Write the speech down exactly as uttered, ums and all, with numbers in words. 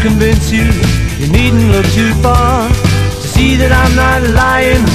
convince you, you needn't look too far to see that I'm not lying